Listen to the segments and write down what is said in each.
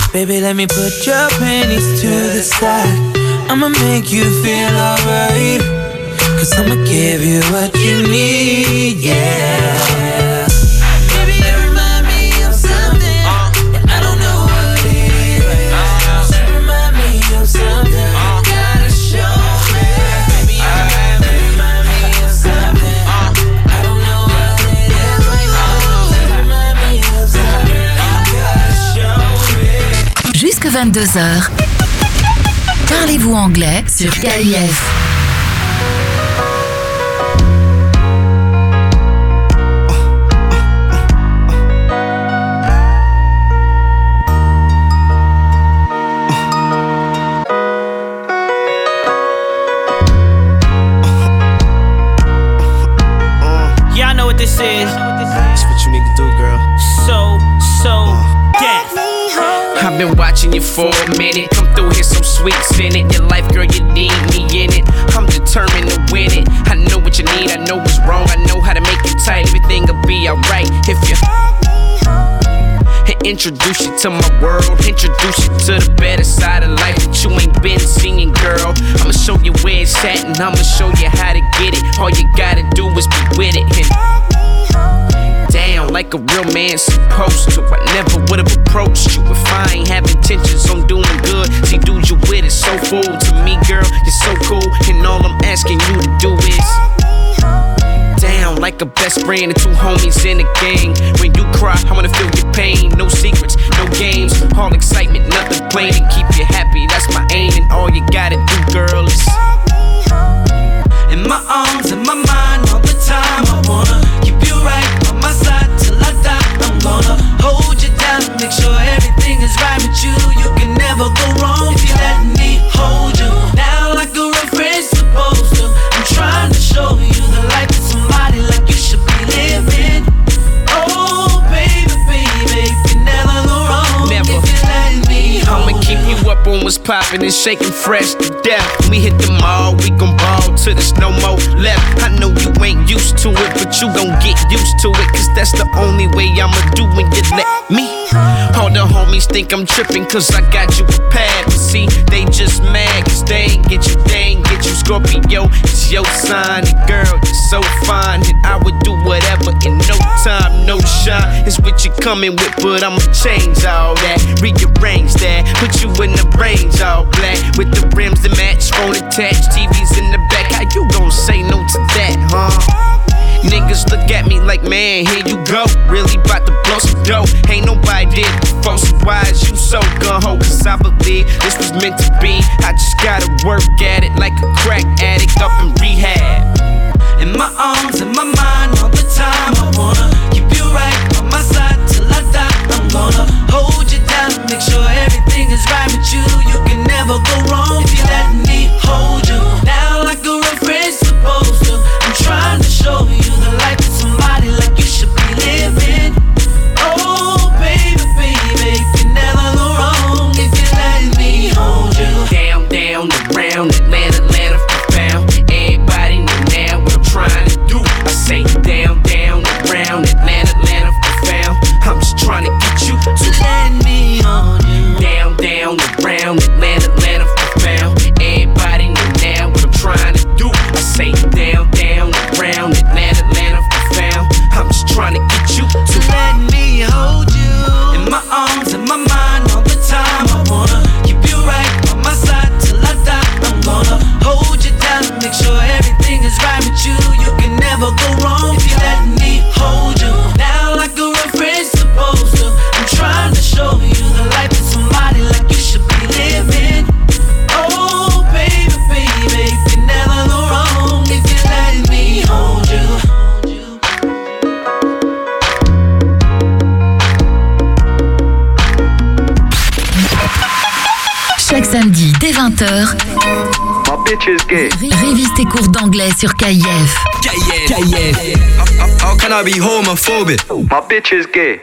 Baby, let me put your panties to the side. I'ma make you feel alright. Cause I'ma give you what you need, yeah. Baby, you remind me of something, and I don't know what it is. You remind me of something, gotta show me. Baby, you remind me of something, I don't know what it is. You remind me of something, gotta show me. Jusque 22h, parlez-vous anglais sur KIF. This is. It's what you need to do, girl. So death. I've been watching you for a minute. Come through here, some sweets in it. Your life, girl, you need me in it. I'm determined to win it. I know what you need, I know what's wrong. I know how to make it tight. Everything'll be alright if you introduce you to my world. Introduce you to the better side of life that you ain't been seeing, girl. I'ma show you where it's at and I'ma show you how to get it. All you gotta do is be with it and down like a real man supposed to. I never would've approached you if I ain't have intentions on doing good. See, dude, you with it, so full to me, girl. You're so cool, and all I'm asking you to do is down like a best friend and two homies in a gang. When you cry, I wanna feel your pain. No secrets, no games, all excitement, nothing plain. And keep you happy, that's my aim. And all you gotta do, girl, is in my arms, in my mind, all the time. I wanna keep you right on my side till I die. I'm gonna hold you down and make sure everything is right with you. You can never go wrong if you let me hold you down like a real friend's supposed to. I'm trying to show you the life of somebody like you should be living. Oh, baby, baby, you can never go wrong if you let me hold you. I'ma keep you up on what's poppin' and shaking fresh to death. When we hit the mall, we gon' ball till there's no more left. I know you ain't used to it, but you gon' get used to it. Cause that's the only way I'ma do when you let me. All the homies think I'm trippin' cause I got you prepared. But see, they just mad cause they ain't get you Scorpio. It's your sign, and girl, you're so fine. And I would do whatever in no time, no shine. It's what you coming with, but I'ma change all that. Rearrange that, put you in the range all black. With the rims that match, phone attached, TVs in the back. How you gon' say no to that, huh? Niggas look at me like, man, here you go. Really bout to blow some dough. Ain't nobody did before, so why is you so gung-ho? Cause I believe this was meant to be. I just gotta work at it like a crack addict up in rehab. In my arms, in my mind, all the time. I wanna keep you right on my side till I die. I'm gonna hold you down and make sure everything is right with you. You can never go wrong if you let me hold you down like a real friend's supposed to. I'm trying to show you the life of somebody like you should be living. Oh, baby, baby, you can never go wrong if you let me hold you. Down, down, around, Atlanta, Atlanta, profound. Everybody know now what I'm trying to do. I say down, down, around, Atlanta, Atlanta, profound. I'm just trying to get you to let me hold you. Down, down, around, Atlanta, Atlanta, profound. Everybody know now what I'm trying to do. I say down, down, around, Atlanta, Atlanta, profound. I'm just trying to get you to let me hold you. In my arms, in my mind, all the time. I wanna keep you right on my side till I die. I'm gonna hold you down and make sure everything is right with you. You can never go wrong if you let me hold you down like a real friend's supposed to. I'm trying to show you the life of somebody like you should be living. Oh, baby, baby, you can never go wrong if you let me hold you. Chaque samedi dès 20h, révise tes cours d'anglais sur KIF. How can I be homophobic? My bitch is gay.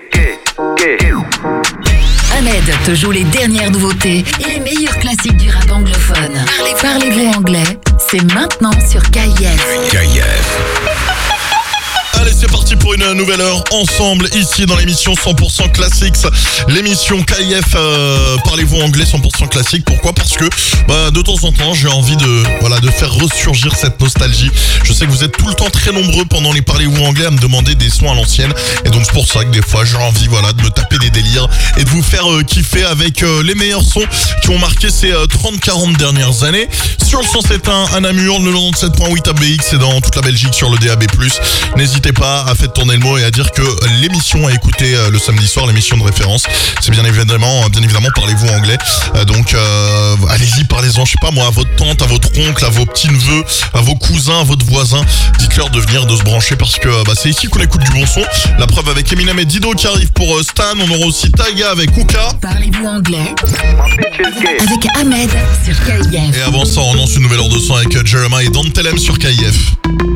Ahmed te joue les dernières nouveautés et les meilleurs classiques du rap anglophone. Parlez-vous anglais, c'est maintenant sur KIF. Allez, c'est parti pour une nouvelle heure ensemble ici dans l'émission 100% Classics, l'émission KIF Parlez-vous anglais 100% classique. Pourquoi ? Parce que de temps en temps j'ai envie de faire ressurgir cette nostalgie. Je sais que vous êtes tout le temps très nombreux pendant les Parlez-vous anglais à me demander des sons à l'ancienne, et donc c'est pour ça que des fois j'ai envie de me taper des délires et de vous faire kiffer avec les meilleurs sons qui ont marqué ces 30-40 dernières années. Sur le 107.1 à Namur, le 97.8 à BX et dans toute la Belgique sur le DAB+. N'hésitez pas à faire tourner le mot et à dire que l'émission à écouter le samedi soir, l'émission de référence, c'est bien évidemment Parlez-vous anglais. Donc allez-y, parlez-en, je sais pas moi, à votre tante, à votre oncle, à vos petits-neveux, à vos cousins, à votre voisin. Dites-leur de venir, de se brancher parce que c'est ici qu'on écoute du bon son. La preuve avec Eminem et Dido qui arrive pour Stan. On aura aussi Taiga avec Kuka. Parlez-vous anglais avec Ahmed sur KIF. Et avant ça, on lance une nouvelle heure de son avec Jeremiah et Don't Tell Em sur KIF.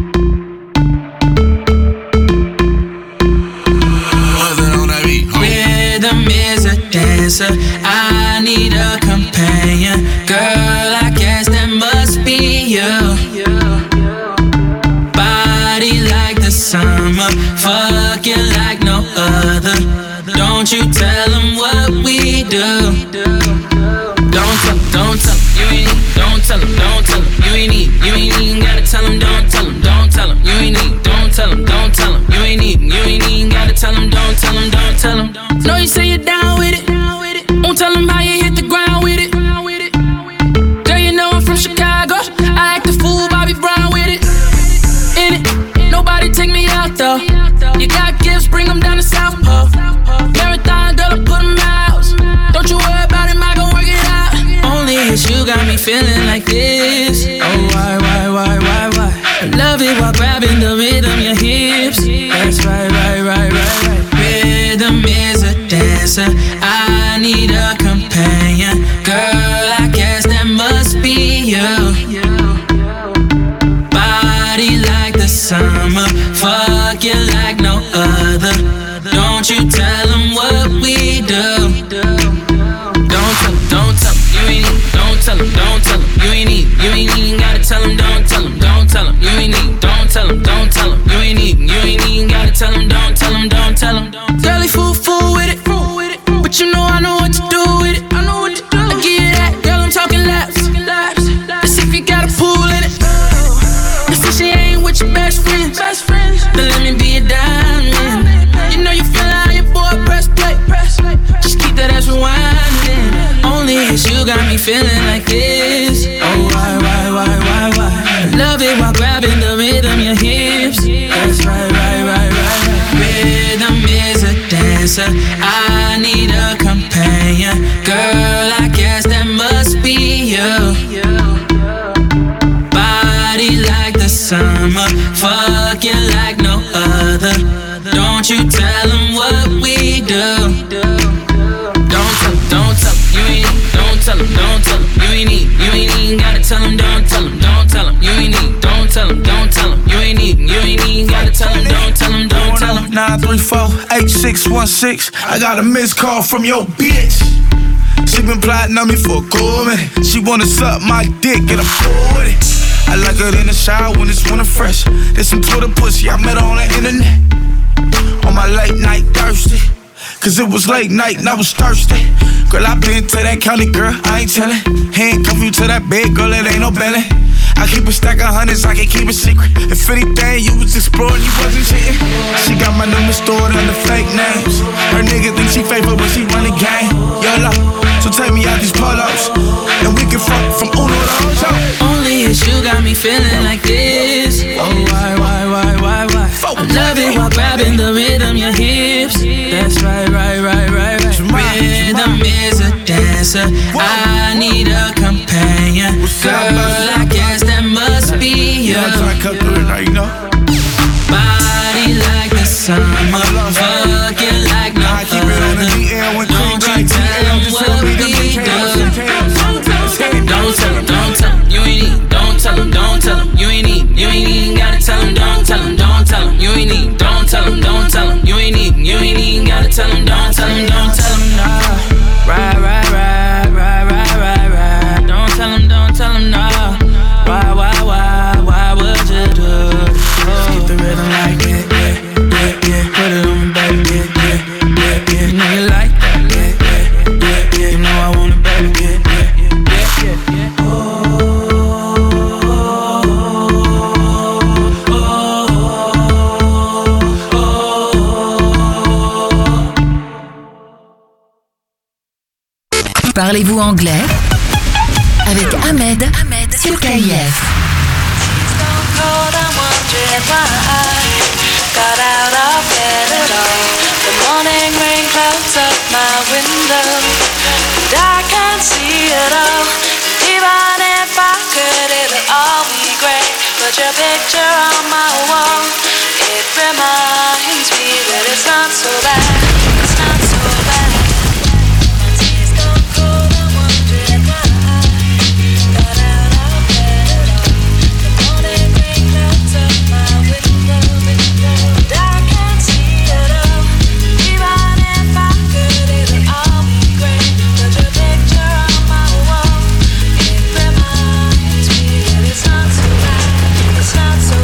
Rhythm is a dancer. I need a companion. Girl, I guess that must be you. Body like the summer, fucking like no other. Don't you tell them what we do. Don't tell them, you ain't need. Don't tell them, you ain't need. You ain't even gotta tell them, don't tell them, you ain't need. Don't tell them, you ain't even gotta tell them, don't tell them. Know you say you're down with it. Won't tell them how you hit the ground with it. Girl, you know I'm from Chicago. I act a fool, Bobby Brown with it. In it, nobody take me out though. You got gifts, bring them down to South Pole. Marathon, girl, I put them out. Don't you worry about him, I gon' work it out. Only it's you got me feeling like this. Oh, why? I love it while grabbing the rhythm, your hips. That's right. Rhythm is a dancer. I need a companion. Girl, I guess that must be you. Body like the summer, fucking like no other. Don't you tell them what we do. Don't tell them, you ain't need. Don't tell them, you ain't need. You ain't even gotta tell them, don't tell them, you ain't need. Don't tell them, you ain't need. You ain't even gotta tell them, don't tell them. Girlie fool with it, but you know I know what to do with it. I give you that, girl, I'm talking laps. Let's see if you got a pool in it. Let's see she ain't with your best friends. Then let me be a diamond. You know you feel how your boy press play. Just keep that ass rewinding. Only it's you got me feeling like this. Oh, why? I love it while grabbing the rhythm, your hips. That's right. Rhythm is a dancer. I need a companion. Girl, I guess that must be you. Body like the summer, fucking like no other. Don't you tell them what we do. Don't tell them, you ain't need. Don't tell them, you ain't need. You ain't even gotta tell them, don't tell them, you ain't need. Don't tell them, you ain't need. You ain't even gotta tell them, don't tell them. 934-8616. I got a missed call from your bitch. She been plotting on me for a cool minute. She wanna suck my dick and I'm cool with it. I like her in the shower when it's winter fresh. There's some Twitter pussy, I met her on the internet. On my late night thirsty, cause it was late night and I was thirsty. Girl, I been to that county, girl, I ain't tellin'. Handcuff you to that bed, girl, it ain't no belly. I keep a stack of hundreds, I can't keep a secret. If anything, you was exploring, you wasn't cheating. She got my number stored under fake names. Her nigga think she fake, but when she run the game, YOLO. So take me out these polos, and we can fuck from Uno to Ocho. Only it's you got me feeling like this. Oh, why? I love it while grabbing the rhythm, your hips. That's right. Rhythm is a dancer. I need a companion. Girl, I guess that must be you. Body like the summer, fucking like no other. Don't you tell them what we do. Don't tell them, you ain't need. Don't tell them, you ain't need. You ain't even gotta tell them, don't tell them, you ain't need. Don't tell them, you ain't need. You ain't even gotta tell them, don't tell them, nah. Right. Don't tell them, nah. Why would you do? Keep the rhythm like that, yeah. Parlez-vous anglais avec Ahmed sur KIF. Got out of bed at all. The morning rain clouds up my window, and I can't see it all. Even if I could, it'll all be great. Put your picture on my wall. It reminds me that it's not so bad. It's not so bad. My tears gone cold. I'm wondering why I got out of bed at all. The morning rain clouds up my window. And I can't see it all. Even if I could, it'll all be great. Put your picture on my wall. It reminds me that it's not so bad. It's not so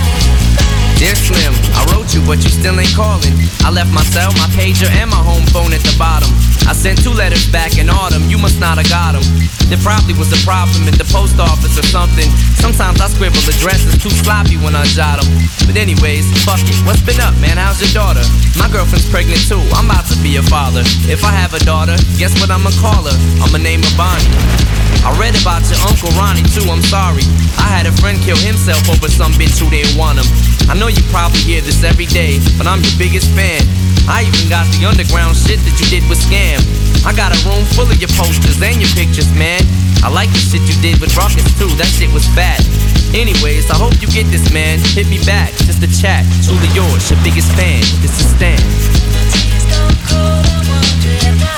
bad. Dear Slim, I wrote you, but you still ain't calling. I left my cell, my pager, and my home phone at the bottom. I sent 2 letters back in autumn, you must not have got them. There probably was a problem at the post office or something. Sometimes I scribble addresses too sloppy when I jot them. But anyways, fuck it, what's been up, man? How's your daughter? My girlfriend's pregnant too, I'm about to be a father. If I have a daughter, guess what I'ma call her? I'ma name her Bonnie. I read about your Uncle Ronnie too, I'm sorry. I had a friend kill himself over some bitch who didn't want him. I know you probably hear this every day, but I'm your biggest fan. I even got the underground shit that you did with Scam. I got a room full of your posters and your pictures, man. I like the shit you did with Ruckus too, that shit was fat. Anyways, I hope you get this, man. Hit me back, just a chat. Truly yours, your biggest fan. This is Stan. My tears gone cold. I'm wondering why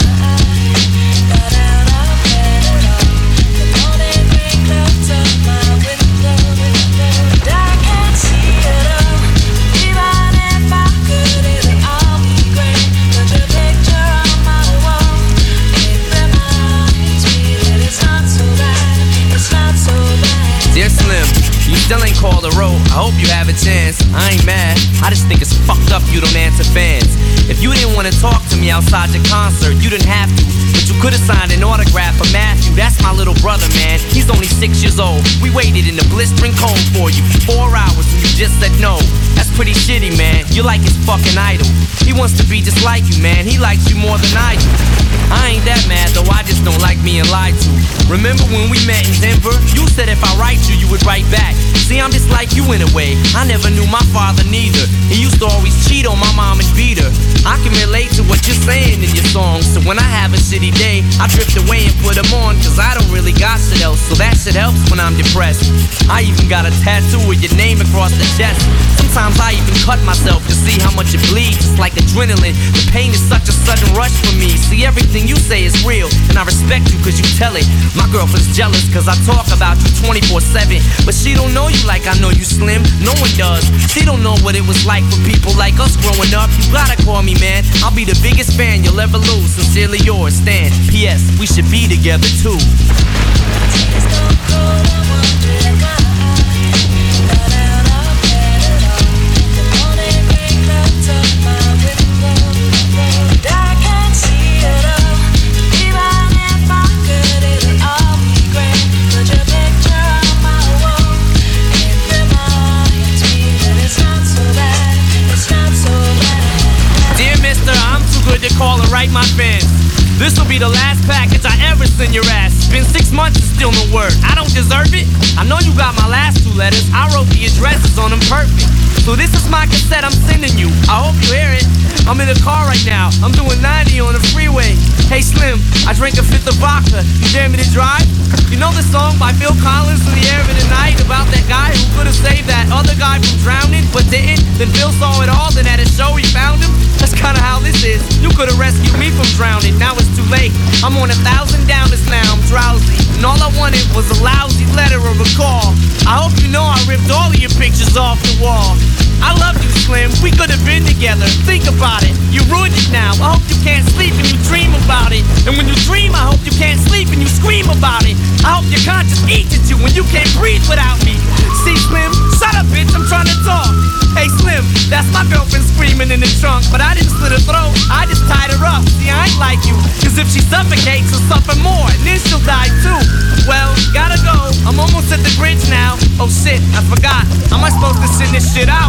I got out of bed at all. The morning rain clouds up my window, and I can't see it all. Even if I could, it'll all be great. Put your picture on my wall. It reminds me that it's not so bad. It's not so bad. Dear Slim, you still ain't called a row. I hope you have a chance. I ain't mad. I just think it's fucked up you don't answer fans. If you didn't want to talk to me outside your concert, you didn't have to. But you could have signed an autograph for Matthew. That's my little brother, man. He's only 6 years old. We waited in the blistering cold for you for 4 hours and you just said no. That's pretty shitty, man. You're like his fucking idol. He wants to be just like you, man. He likes you more than I do. I ain't that mad, though I just don't like being lied to. Remember when we met in Denver? You said if I write you, you would write back. See, I'm just like you in a way. I never knew my father neither. He used to always cheat on my mom and beat her. I can relate to what you're saying in your songs. So when I have a shitty day, I drift away and put them on. Cause I don't really got shit else. So that shit helps when I'm depressed. I even got a tattoo with your name across the chest. Sometimes I even cut myself to see how much it bleeds. It's like adrenaline. The pain is such a sudden rush for me. See, everything you say is real, and I respect you cause you tell it. My girlfriend's jealous cause I talk about you 24/7. But she don't know you like I know you, Slim. No one does. She don't know what it was like for people like us growing up. You gotta call me, man. I'll be the biggest fan you'll ever lose. Sincerely yours, Stan. P.S. We should be together too. To call and write my fans. This'll be the last package I ever send your ass. It's been 6 months and still no word. I don't deserve it. I know you got my last 2 letters. I wrote the addresses on them perfect. So this is my cassette I'm sending you. I hope you hear it. I'm in the car right now. I'm doing 90 on the freeway. Hey Slim, I drank a 5th of vodka. You dare me to drive? You know the song by Phil Collins, In the Air of the Night, about that guy who could have saved that other guy from drowning but didn't? Then Phil saw it all, then at a show he found him. That's kinda how this is. You could have rescued me from drowning. Now it's too late. I'm on 1,000 downers now. I'm drowsy. And all I wanted was a lousy letter or a call. I hope you know I ripped all of your pictures off the wall. I love you, Slim. We could have been together. Think about it. You ruined it now. I hope you can't sleep and you dream about it. And when you dream, I hope you can't sleep and you scream about it. I hope your conscience eats at you when you can't breathe without me. See, Slim? Shut up, bitch. I'm trying to talk. Hey, Slim, that's my girlfriend screaming in the trunk. But I didn't slit her throat. I just tied her up. See, I ain't like you. Cause if she suffocates, she'll suffer more. And then she'll die too. Well, gotta go. I'm almost at the bridge now. Oh shit, I forgot. How am I supposed to send this shit out?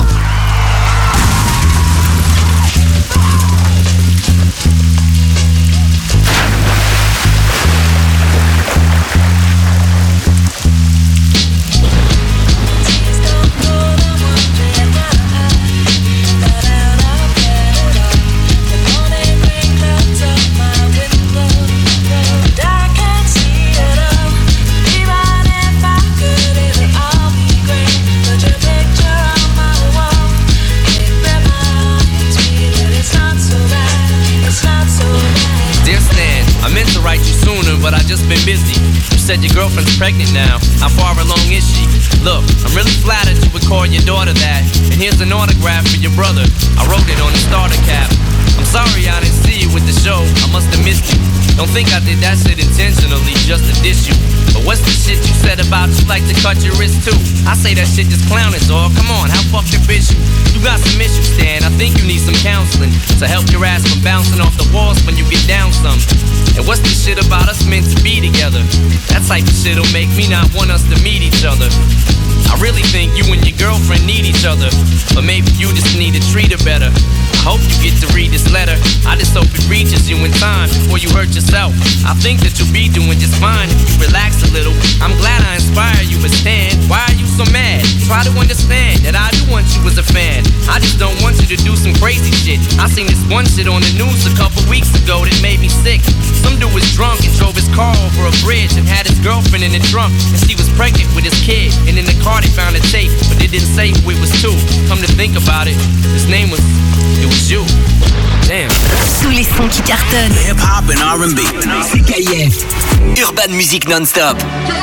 calling, but I just been busy. You said your girlfriend's pregnant now. How far along is she? Look, I'm really flattered you would call your daughter that. And here's an autograph for your brother. I wrote it on the starter cap. I'm sorry I didn't see you with the show. I must have missed you. Don't think I did that shit intentionally just to diss you. But what's the shit you said about you like to cut your wrist too? I say that shit just clowning, dog. Come on, how fucked up is you? You got some issues, Stan. I think you need some counseling to help your ass from bouncing off the walls when you get down some. And what's the shit about us meant to be together? That type of shit'll make me not want us to meet each other. I really think you and your girlfriend need each other, but maybe you just need to treat her better. I hope you get to read this letter. I just hope it reaches you in time before you hurt yourself. I think that you'll be doing just fine if you relax a little. I'm glad I inspire you, but Stan, why are you so mad? Try to understand that I do want you as a fan. I just don't want you to do some crazy shit. I seen this one shit on the news a couple weeks ago that made me sick. Some dude was drunk and drove his car over a bridge and had his girlfriend in the trunk, and she was pregnant with his kid. And in the car they found a tape, but they didn't say who it was to. Come to think about it, his name was, it was you. Damn. Sous les sons qui cartonnent. Hip-hop and R&B. C'est KF. Urban Music non-stop.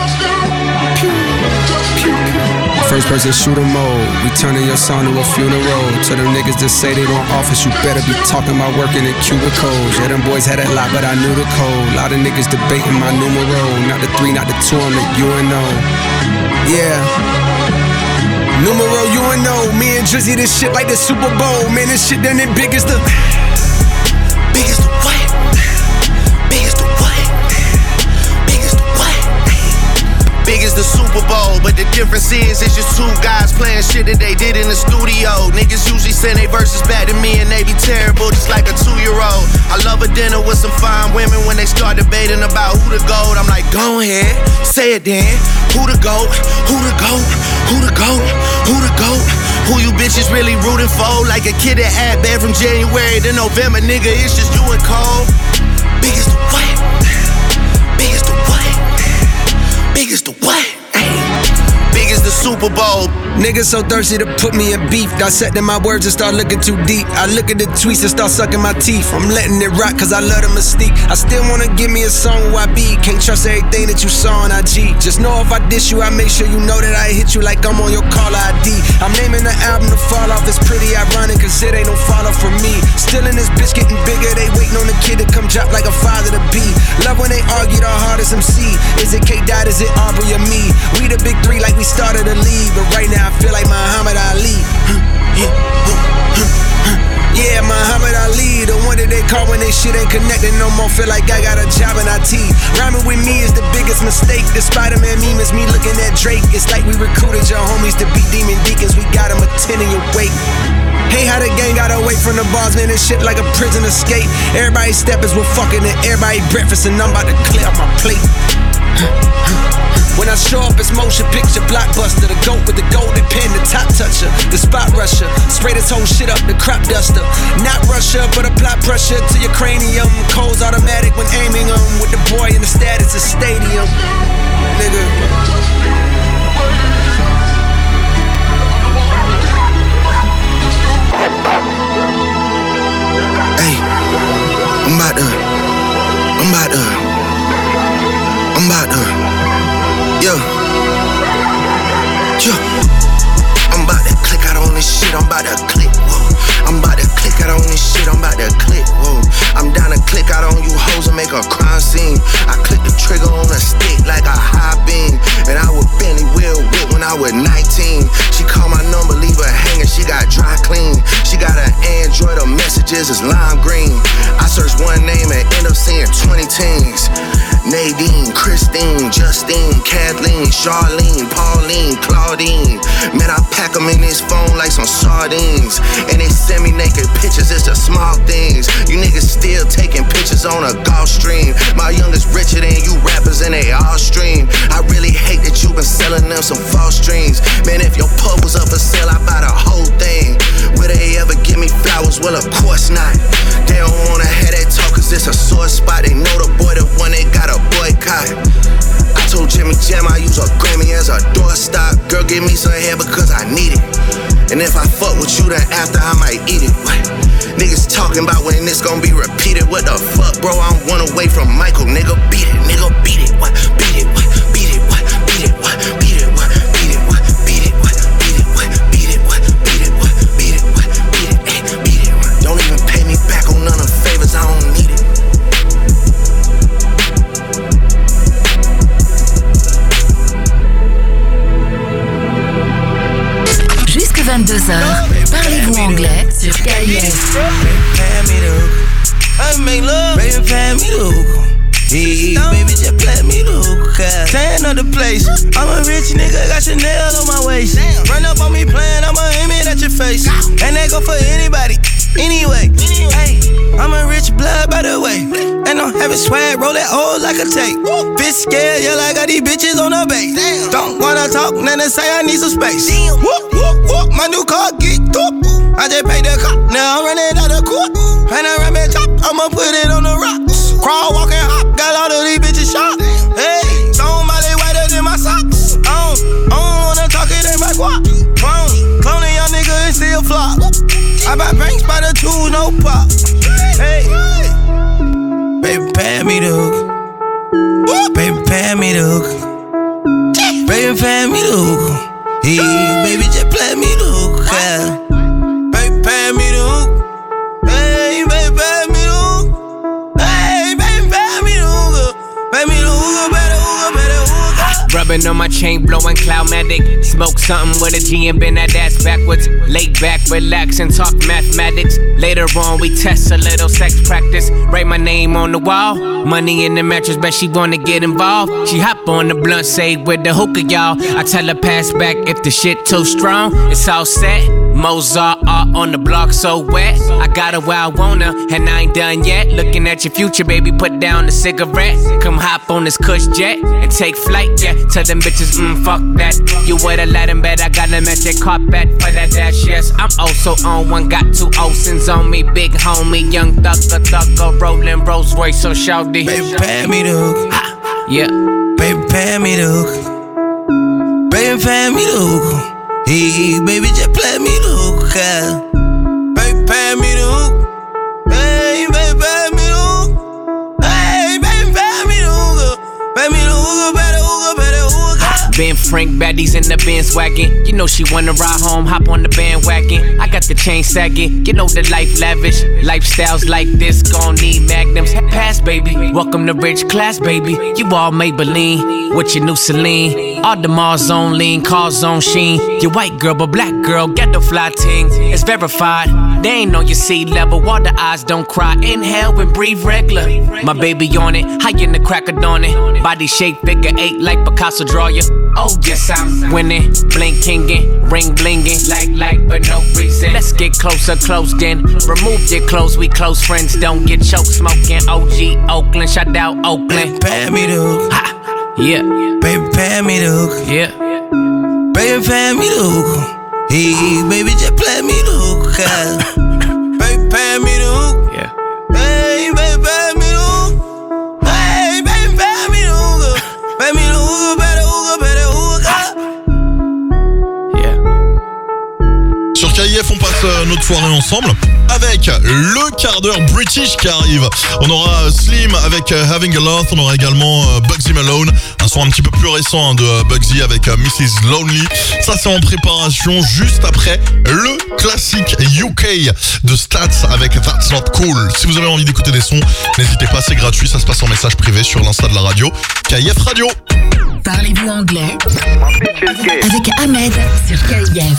First person shooter mode. We turning your son to a funeral. To them niggas that say they don't office, you better be talking about working in cubicles. Yeah, them boys had a lot, but I knew the code. Lot of niggas debating my numero. Not the 3, not the 2, I'm the UNO. Yeah. Numero UNO. Me and Drizzy, this shit like the Super Bowl. Man, this shit done it big as the... Big as the what? Big as the what? Big as the what? Big as the Super Bowl, but the difference is it's just two guys playing shit that they did in the studio. Niggas usually send their verses back to me and they be terrible, just like a 2-year-old. I love a dinner with some fine women when they start debating about who the GOAT. I'm like, go ahead, say it then. Who the GOAT? Who the GOAT? Who the GOAT? Who the GOAT? Who you bitches really rooting for? Like a kid that had bad from January to November, nigga, it's just you and Cole. Big as the what? Big as the what? Big as the what? Big as the Super Bowl. Niggas so thirsty to put me in beef. Dissecting my words and start looking too deep. I look at the tweets and start sucking my teeth. I'm letting it rock cause I love the mystique. I still wanna give me a song where I be. Can't trust everything that you saw on IG. Just know if I diss you, I make sure you know that I hit you like I'm on your caller ID. I'm naming the album To Fall Off. It's pretty ironic cause it ain't no fall off for me. Still in this bitch getting bigger. They waiting on the kid to come drop like a father to be. Love when they argue the hardest MC. Is it K-Dot, is it Aubrey or me? We the big 3 like we started a league. But right now I feel like Muhammad Ali. Yeah, Muhammad Ali, the one that they call when they shit ain't connected no more. Feel like I got a job in IT. Rhyming with me is the biggest mistake. The Spider-Man meme is me looking at Drake. It's like we recruited your homies to be demon deacons. We got them attending your wake. Hey, how the gang got away from the bars, man, this shit like a prison escape. Everybody steppers with fucking and everybody breakfast, and I'm about to clear up my plate. When I show up, it's motion picture blockbuster. The GOAT with the golden pen, the top toucher, the spot rusher. Spray this whole shit up, the crop duster. Not Russia, but apply pressure to your cranium. Cold's automatic when aiming them. With the boy in the status of stadium. Nigga. Hey, I'm about to. I'm about to click out on this shit, I'm about to click, whoa. I'm about to click out on this shit, I'm about to click, whoa. I'm down to click out on you hoes and make a crime scene. I click the trigger on a stick like a high beam. And I would Benny Will whip when I was 19. She called my number, leave her hanging, she got dry clean. She got an Android, her messages is lime green. I searched one name and end up seeing 20 teens. Nadine, Christine, Justine, Kathleen, Charlene, Pauline, Claudine. Man, I pack them in this phone like some sardines. And they send me naked pictures, it's the small things. You niggas still taking pictures on a golf stream. My youngest richer than you rappers and they all stream. I really hate that you been selling them some false dreams. Man, if your pub was up for sale, I buy the whole thing. Will they ever give me flowers? Well, of course not. They don't wanna have that talk cause it's a sore spot. They know the boy the one they got a boycott. I told Jimmy Jam I use a Grammy as a doorstop. Girl, give me some hair because I need it. And if I fuck with you, then after I might eat it. What? Niggas talking about when this gon' be repeated. What the fuck, bro? I'm one away from Michael. Nigga, beat it. Nigga, beat it. What? Beat it. What? Beat it. What? Beat it. What? Beat it. What? Beat it. What? Beat it. What? Beat it. What? Beat it. What? Beat it. What? Beat it. What? Beat it. Ay, beat it. What? Don't even pay me back on none of the favors. I don't need it. Jusque 22h, parlez-vous anglais sur KIF. I make love, baby, pay me the hookah. Yeah, baby, just play me the hookah. Tan of the place, I'm a rich nigga, got Chanel on my waist. Run up on me playing, I'ma aim it at your face. And that go for anybody, anyway. Hey, I'm a rich blood, by the way. And I'm having swag, roll that old like a tape. Bitch scared, yeah, like I got these bitches on the base. Don't wanna talk, then they say I need some space. Whoop, whoop, whoop, my new car geeked up. I just paid the cop, now I'm running out of court. And I ram it top, I'ma put it on the rocks. Crawl, walk, and hop, got all of these bitches shot. Hey, somebody whiter than my socks. I don't wanna talk it in my guap. Cloning young nigga and still flop. I buy banks by the two, no pop. Hey, baby, pay me the hook. Baby, pay me the hook. Baby, pay me the hook. Hey, baby, just play me the hook. Baby, pay me the hook. Hey, baby, pay me the hook. Hey, baby, pay me the hook. Pay me the hook, better hook, better hook. Rubbing on my chain, blowing Cloudmatic. Smoke something with a G and bend that ass backwards. Lay back, relax, and talk mathematics. Later on, we test a little sex practice. Write my name on the wall. Money in the mattress, bet she wanna get involved. She hop on the blunt, say with the hookah, y'all. I tell her pass back if the shit too strong. It's all set. Mozart art on the block, so wet. I got her where I want her, and I ain't done yet. Looking at your future, baby, put down the cigarette. Come hop on this cush jet and take flight, yeah. Tell them bitches, fuck that. You would've let them bet I got them at their carpet for that dash, yes. I'm also on one, got two Olsons on me. Big homie, young thugger, rolling Rolls Royce, so shawty. Baby, pay me the hook. Yeah. Baby, pay me the hook. Baby, pay me the hook. Hey, baby, just play me the hook. Baby, pay me the hook. Hey, baby, pay me the hook. Hey, baby, pay me the hook. Pay me the hook, better hook, better hook. Ben Frank, baddies in the Benz wagon. You know she wanna ride home, hop on the bandwagon. I got the chain sagging, you know the life lavish. Lifestyles like this gon' need magnums. Pass, baby, welcome to rich class, baby. You all Maybelline, with your new Celine. All the Mars on lean, cars on sheen. You white girl, but black girl, get the fly ting. It's verified, they ain't on your sea level. Water eyes don't cry, inhale and breathe regular. My baby on it, high in the crack of dawn it. Body shape, figure 8 like Picasso draw ya. Oh yes, I'm winning, blinkingin', ring blingin', like, but no reason. Let's get closer, close then. Remove your clothes, we close friends. Don't get choked smoking. OG Oakland, shout out Oakland. Baby, pay me the hook. Ha, yeah. Baby, pay me the hook. Yeah. Baby, pay me the hook. Hey, baby, just play me the hook. Baby, pay me the hook. Yeah. Hey, baby, pay me the hook. Hey, baby, pay me the hook. Pay me the hook, better hook, better hook. Sur KIF, on passe notre soirée ensemble avec le quart d'heure British qui arrive. On aura Slim avec Having a Lot, on aura également Bugsy Malone, un son un petit peu plus récent de Bugsy avec Mrs. Lonely. Ça c'est en préparation juste après le classique UK de Stats avec That's Not Cool. Si vous avez envie d'écouter des sons, n'hésitez pas, c'est gratuit, ça se passe en message privé sur l'Insta de la radio, KIF Radio. Parlez-vous anglais avec Ahmed sur KIF.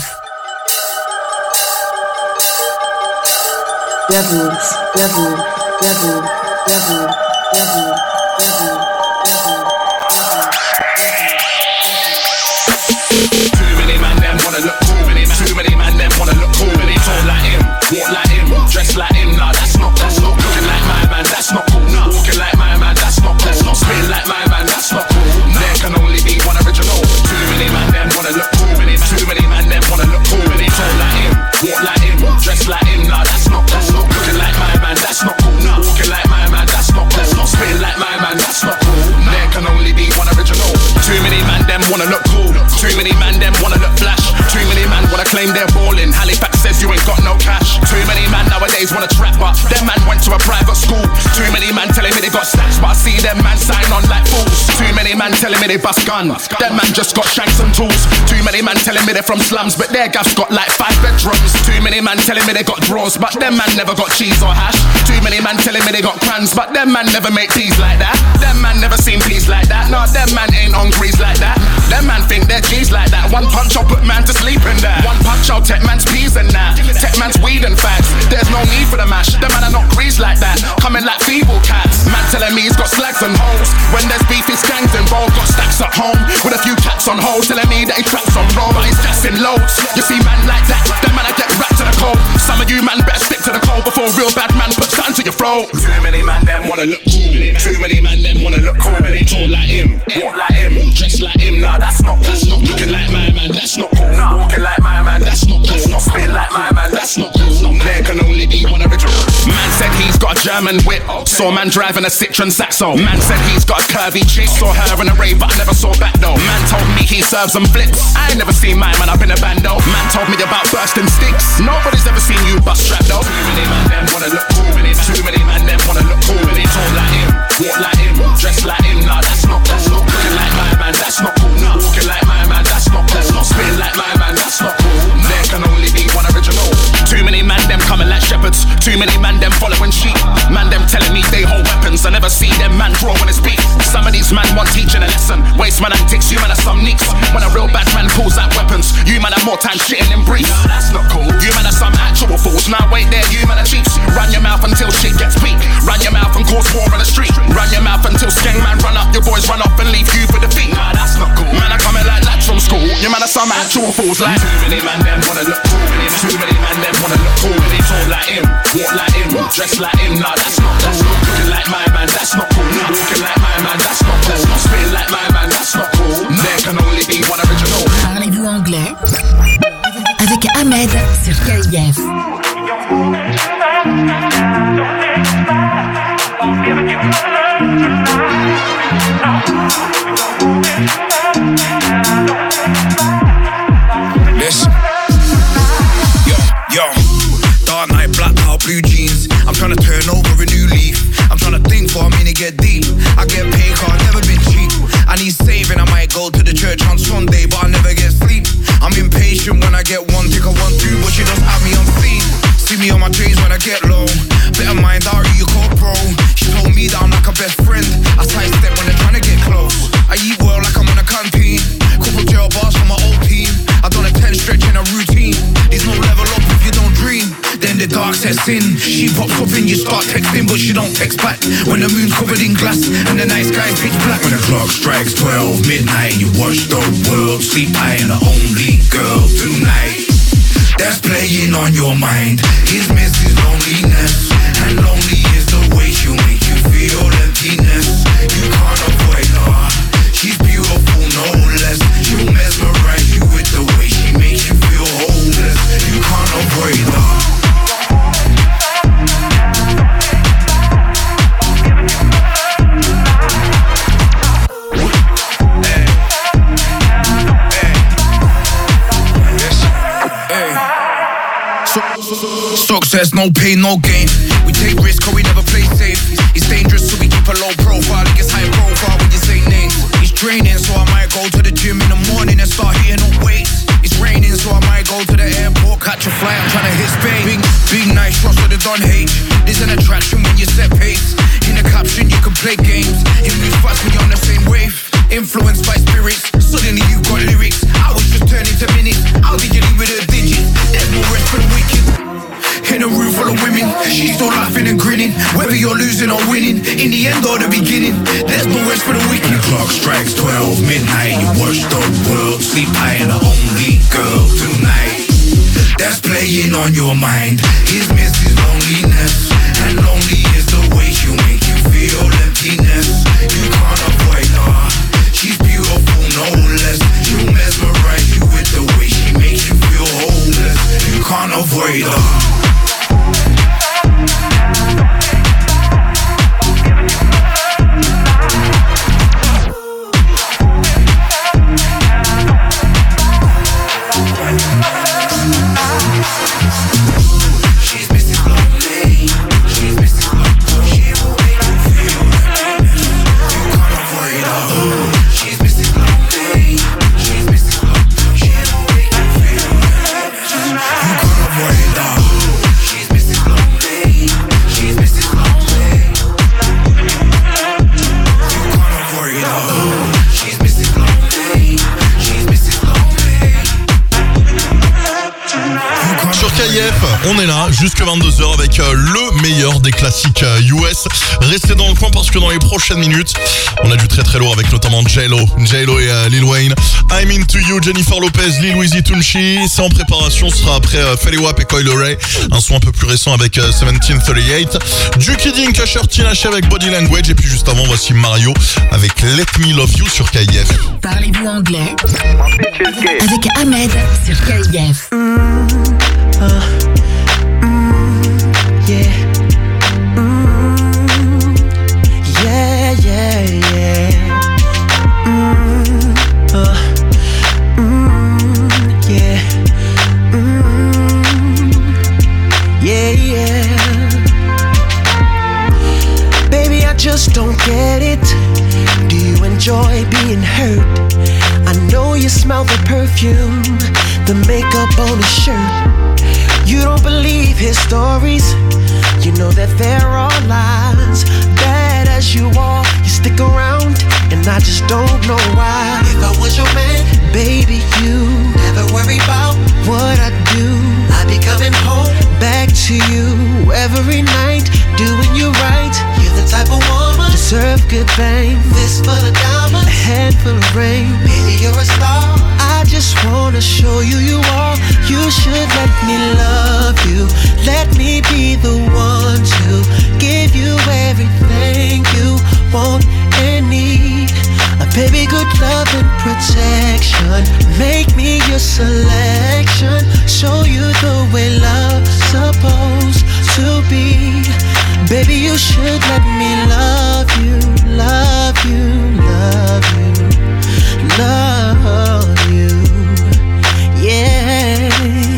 Devils. Too many man them wanna look cool. Too many man them wanna look cool. Talk like him, walk like him, dress like him. Nah, that's not cool. Looking like my man, that's not cool. Walking like my man, that's not cool. Spin like my man, that's not cool. There can only be one original. Too many man them wanna look cool. Too many man them wanna look cool. Talk like him, walk like him, dress like him. Nah, that's not cool. Looking like my man, that's not cool. Walking like my man, that's not cool. Spin like my got stacks, but I see them man sign on like fools. Too many man telling me they bust guns. Them man just got shanks and tools. Too many man telling me they're from slums, but their gaff's got like 5 bedrooms. Too many man telling me they got drawers, but them man never got cheese or hash. Too many man telling me they got crayons, but them man never make teas like that. Them man never seen peas like that. Nah, them man ain't on grease like that. Them man think they're G's like that. One punch I'll put man to sleep in there. One punch I'll take man's peas and that. Take man's weed and fags. There's no need for the mash. Them man are not greased like that. Coming like feeble cats. Man telling me he's got slags and holes. When there's beef, his gangs involved. Got stacks at home with a few cats on hold. Telling me that he traps on roll, but he's just in loads. You see man like that, them man I get wrapped to the cold. Some of you man better stick to the cold before a real bad man puts something to your throat. Too many man them wanna look cool. Too many man them wanna look cool. They talk like him, walk like him, dress like him. Nah, that's not cool. Looking like my man, that's not cool. Nah, walking like my man, that's not cool. Not spitting like my man, that's not cool. There can only be one original. Man said he's got a German whip. Saw man driving a Citroen Saxo. Man said he's got a curvy chick. Saw her in a rave, but I never saw back though. Man told me he serves them flips. I ain't never seen my man up in a band though. Man told me about bursting sticks. Nobody's ever seen you bust strap though. Too many man them wanna look cool. Too many man them wanna look cool. They talk like him, walk like him, dress like him. Nah, that's not cool. Looking like my man, that's not cool. Nah, walking like my man, that's not cool. Not spitting like my man, that's not cool. There can only be one original. Too many man them coming like shepherds. Too many man them following sheep. Man them telling me they hold weapons. I never see them man draw when it's beef. Some of these man want teaching a lesson. Waste man antics, you man are some nicks. When a real bad man pulls out weapons, you man are more time shitting in brief. Nah, that's not cool. You man are some actual fools. Now wait there, you man are cheats. Run your mouth until shit gets peak. Run your mouth and cause war on the street. Run your mouth until skeng man run up. Your boys run off and leave you for defeat. Nah, that's not cool. Man are coming like lads from school. You man are some actual fools like. Too many man them wanna look cool. Too many man them wanna look cool. They talk like him, walk like him, dress like him. Nah, that's not cool. Looking like my man, that's not cool. Nah, walking like my man, that's not cool. Not spitting like my man, that's not cool. There can only be one original. Parlez-vous anglais avec Ahmed sur KIF. Listen, yo, dark night, black out, blue jeans. I'm trying to turn over a new leaf. I'm trying to think for a minute, get deep. I get paid, cause I've never been cheap. I need saving, I might go to the church on Sunday, but I never get sleep. I'm impatient when I get one, think I want two, but she doesn't have me on scene. See me on my dreams when I get low. Better mind out who you call bro. She told me that I'm like a best friend. I sidestep when they're trying to get close. I eat well like I'm on a canteen. Couple jail bars from my old team. I done a 10 stretch in a routine. There's no level up if you don't dream. Then the dark sets in. She pops up and you start texting, but she don't text back. When the moon's covered in glass and the night sky's pitch black. When the clock strikes 12 midnight, you watch the world sleep. I am the only girl tonight that's playing on your mind. His miss is loneliness, and lonely is the way she'll make you feel emptiness. You can't avoid her. She's beautiful, no less. She'll mesmerize you with the way she makes you feel hopeless. You can't avoid her. Success, no pain, no gain. We take risks, cause we never play safe. It's dangerous, so we keep a low profile. It gets high profile when you say names. It's draining, so I might go to the gym in the morning and start hitting up weights. It's raining, so I might go to the airport, catch a flight, I'm trying to hit space. Big nice shots of the Don H. There's an attraction when you set pace. In the caption, you can play games. It moves fast when you're on the same wave. Influenced by spirits, suddenly you got lyrics. I was just turning to minutes. How did you leave with a digit? There's no rest for the wicked. In a room full of women, she's still laughing and grinning. Whether you're losing or winning, in the end or the beginning, there's no rest for the wicked. The clock strikes 12 midnight, you watch the world sleep. I am the only girl tonight that's playing on your mind. His miss is loneliness, and lonely is the way she'll make you feel emptiness. You can't avoid her. She's beautiful, no less. She'll mesmerize you with the way she makes you feel hopeless. You can't avoid her. She's missing lonely. She's missing lonely. She will make you on est là jusqu'à 22h avec le meilleur des classiques US. Restez dans le coin parce que dans les prochaines minutes, on a du très très lourd avec notamment J-Lo et Lil Wayne. I'm Into You, Jennifer Lopez, Lil Weezy, Tunchi. C'est en préparation, ce sera après Fetty Wap et Coil Ray. Un son un peu plus récent avec 1738. Du Kidding, Usher, Tinashe avec Body Language. Et puis juste avant, voici Mario avec Let Me Love You sur KIF. Parlez-vous anglais avec Ahmed sur KIF. Just don't get it. Do you enjoy being hurt? I know you smell the perfume, the makeup on his shirt. You don't believe his stories. You know that there are lies. Bad as you are, you stick around, and I just don't know why. If I was your man, baby, you never worry about what I do. I'd be coming home back to you every night, doing you right. You're the type of woman deserve good fame. This for the diamonds, a handful of rain. Baby, you're a star. I just wanna show you you are. You should let me love you. Let me be the one to give you everything you want and need. A baby, good love and protection. Make me your selection. Show you the way love's supposed to be. Baby, you should let me love you, love you, love you, love you. Yeah.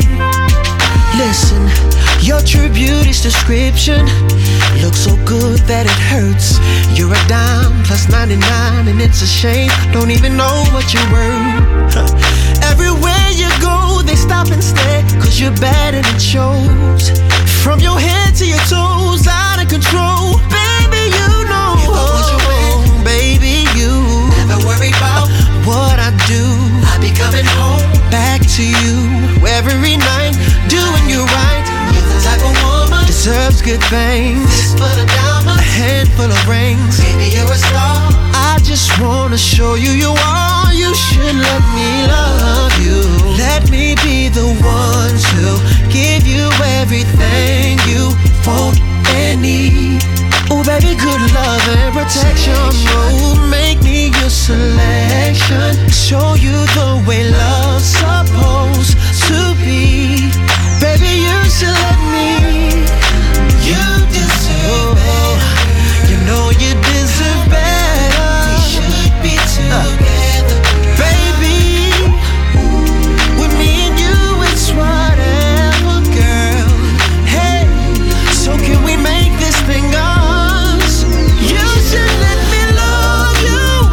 Listen, your true beauty's description looks so good that it hurts. You're a dime plus 99 and it's a shame. Don't even know what you're worth. Everywhere you go, they stop and stare, cause you're bad and it shows. From your head to your toes, out of control. Baby, you know. If I was your man, baby, you never worry about what I do. I'd be coming home back to you every night, doing you right. You're the type of woman deserves good things. This for the diamonds, a handful of rings. Baby, you're a star. I just wanna show you you are. You should let me love you. Let me be the one to give you everything you want and need. Oh baby, good love and protection. Oh, make me your selection. Show you the way love's supposed to be. Baby, you should let me. You deserve better. You know you deserve better. We should be together, baby. With me and you, it's whatever, girl. Hey, so can we make this thing ours? You should let me love you.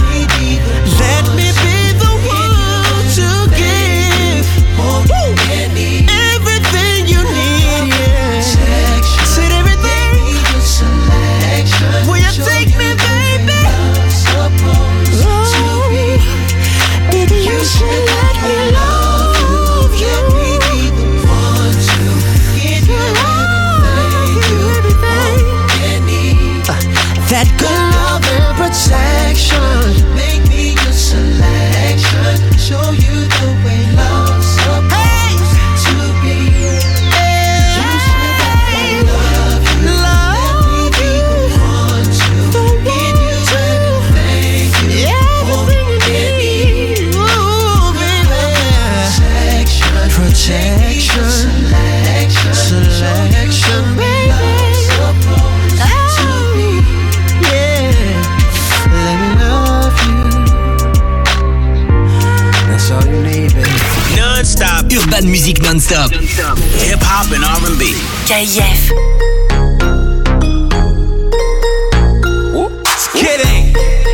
Let me be the one to give everything you need. Yeah. Said everything. Will you take me, baby? Oh, baby, you should let me love you. Let me be the one to give you everything you need. That good love and protection. Make me your selection. Show you the way love's supposed to be. You should let me love you. Let me be the one to give you everything you want and need. Ooh, baby. Protection, selection, baby. Let me love you. That's all you need, baby. Non-stop. Urban Music non-stop. Hip-hop and R&B. KIF. Kidding.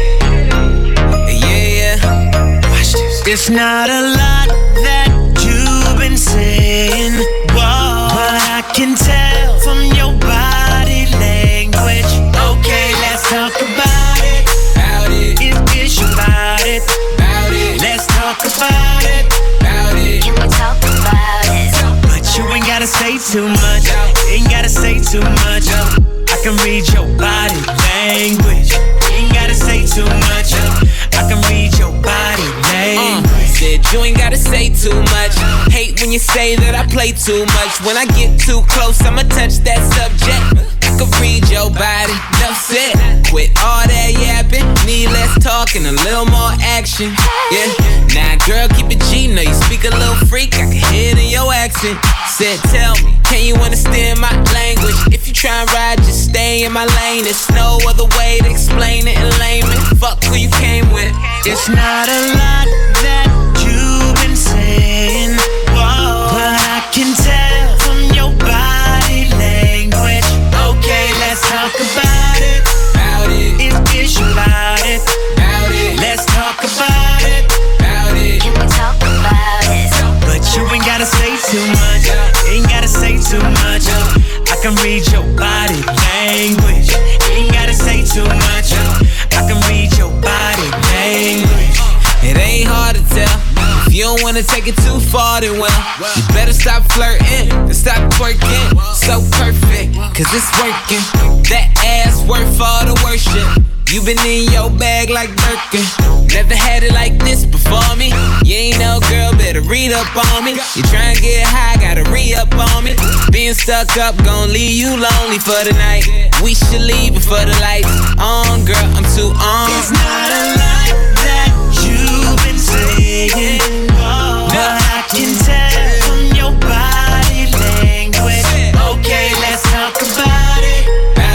Yeah. Watch this. It's not a lot that you've been saying, whoa, but I can tell from your body language. Okay, let's talk about it. If it's your body, let's talk about it. Can we talk about it? But you ain't gotta say too much. Ain't gotta say too much. I can read your body language. Ain't gotta say too much. I can read your body language. Said you ain't gotta say too much. Hate when you say that I play too much. When I get too close, I'ma touch that subject. I can read your body, enough said. Quit all that yapping, need less talk and a little more action. Yeah, now girl, keep it G, know you speak a little freak, I can hear it in your accent. Said, tell me, can you understand my language? If you try and ride, just stay in my lane. There's no other way to explain it in layman. Fuck who you came with. It's not a lot that you've been saying, whoa, but I can tell from your body language. Okay, let's talk about it. It's about it. Let's talk about it. Can we talk about it? But you ain't gotta say too much. Ain't gotta say too much. I can read your body language. Ain't gotta say too much. I can read your body language. It ain't hard to tell. If you don't wanna take it too far, then well, you better stop flirting and stop twerking. So perfect, cause it's working. That ass worth all the worship. You been in your bag like Birkin. Never had it like this before me. You ain't no girl, better read up on me. You tryna get high, gotta re-up on me. Being stuck up gon' leave you lonely for the night. We should leave before the lights on, girl, I'm too on. It's not a lot that you've been saying, but I can tell from your body language. Okay, let's talk about it.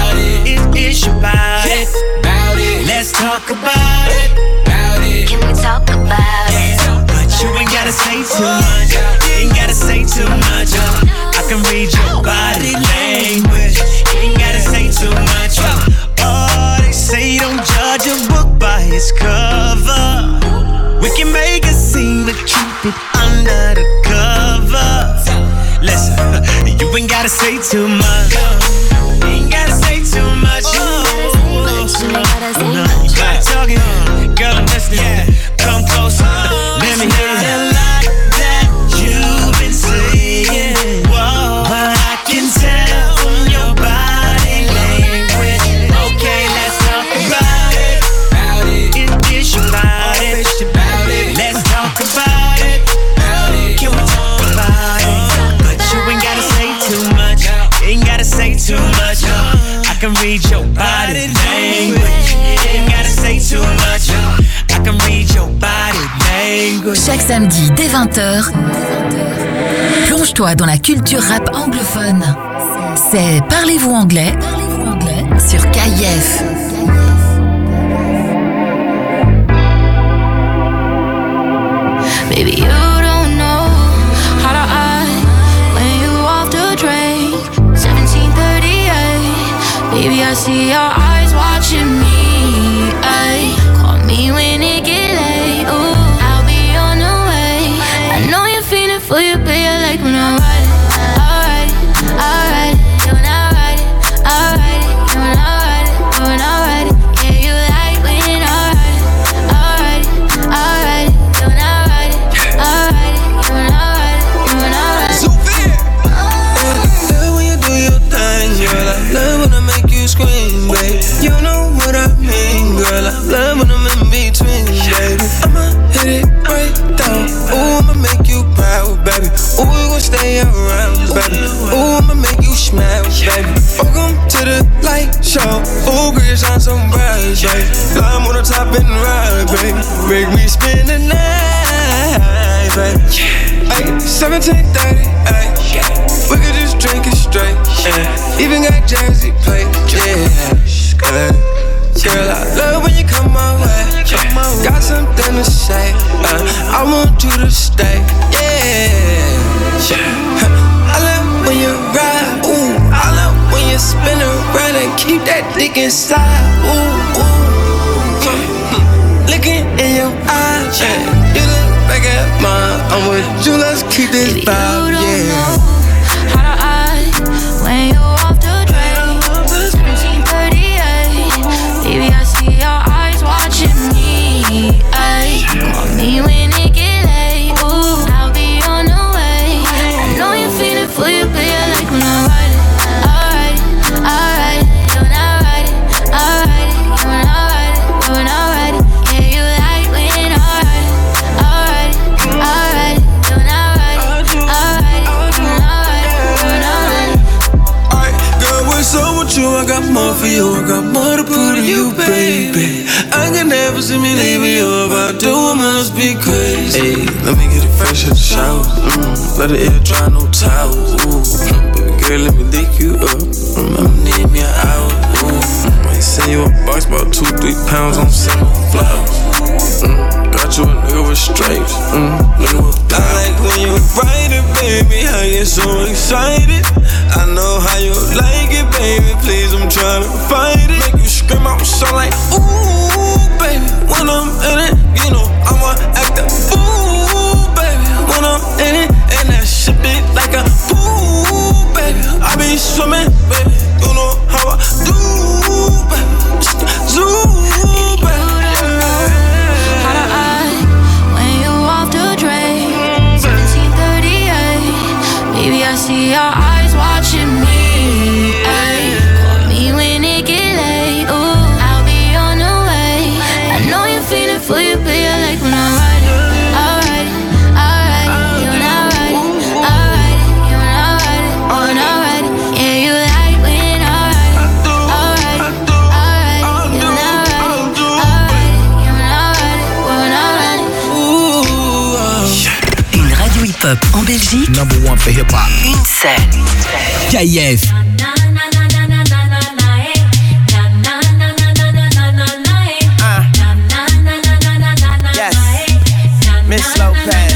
It's about it. Let's talk about it. Can we talk about it? But you ain't gotta say too much. You ain't gotta say too much. I can read your body language. You ain't gotta say too much. Oh, they say don't judge a book by its cover. We can make a scene, but keep it under the cover. Listen, you ain't gotta say too much. You ain't gotta say too much. I'm talking, girl, I'm listening. Come closer, let me hear it. A lot that you've been saying, whoa, but I can tell from your body language. Okay, let's talk about it. It's about it. Let's talk about it. Can we talk about it? But you ain't gotta say too much. Ain't gotta say too much. I can read your body language. Ain't gotta say too much. I can read your body language. Chaque samedi dès 20h, plonge-toi dans la culture rap anglophone. C'est Parlez-vous anglais sur KIF. Baby, you don't know how to act when you off the drink. 17:38. Baby, I see your eyes watching me. Ay, call me when it get late. Ooh, I'll be on the way. I know you're feeling for you, but you like when I ride it. Alright, alright, you when I ride it. Alright, you when I ride it. When I ride it, yeah, you like when I ride it. Alright, alright, you when I ride it. Alright, you when I ride it. You when I ride it. So fair. Love when you do your thing, girl. I love when I make you scream, babe. You know what I mean, girl. I love when I'm in between, baby. I'ma hit it right down. Ooh, I'ma make you proud, baby. Ooh, we gon' stay around, baby. Ooh, I'ma make you smile, baby. Welcome to the light show. Ooh, girl, you shine so bright, baby. I'm on the top and ride, baby. Make me spend the night, baby. Ay, 17:30, ay. We could just drink it straight, yeah. Even got Jersey plate, yeah. Girl, I love when you come my way. Got something to say, I want you to stay, yeah. I love when you ride, ooh. I love when you spin around and keep that dick inside, ooh, ooh. Looking in your eyes, yeah. You look back at mine, I'm with you, let's keep this vibe, yeah. How to act when you off the drink. 17:38. Baby, I see your eyes watching me. Ay, call me when it get late. Ooh, I'll be on the way. I know you're feeling for you, but you like for you, I got more to prove to you, baby. I can never see me leaving you. If I do, I must be crazy. Hey, let me get it fresh in the shower. Let the air dry, no towels. Baby girl, let me lick you up. I'ma need me an hour. I send you a box about 2-3 pounds on some flowers. Got you a nigga with stripes. Nigga with I like when you write it, baby. How you so excited? I know how you like it, baby. Please, I'm trying to fight it. Make you scream out so like, ooh, baby. When I'm in it, you know I'ma act a fool, baby. When I'm in it, and that shit be like a pool, baby. I be swimming, baby. You know how I do, baby. Just zoo, baby. Baby, I see your eyes watching me. Ay, call me when it get late. Ooh, I'll be on the way. I know you're feeling for you, but you like when I ride it. Alright, alright, you when I ride it. Alright, you when I ride it. When I ride it, yeah, you like when I ride it. Alright, alright, you when I ride it. Alright, you when I ride it. When I ride it. Une radio hip-hop en Belgique. Number one for hip-hop. Une seule. KF. Yes, Miss Lopez.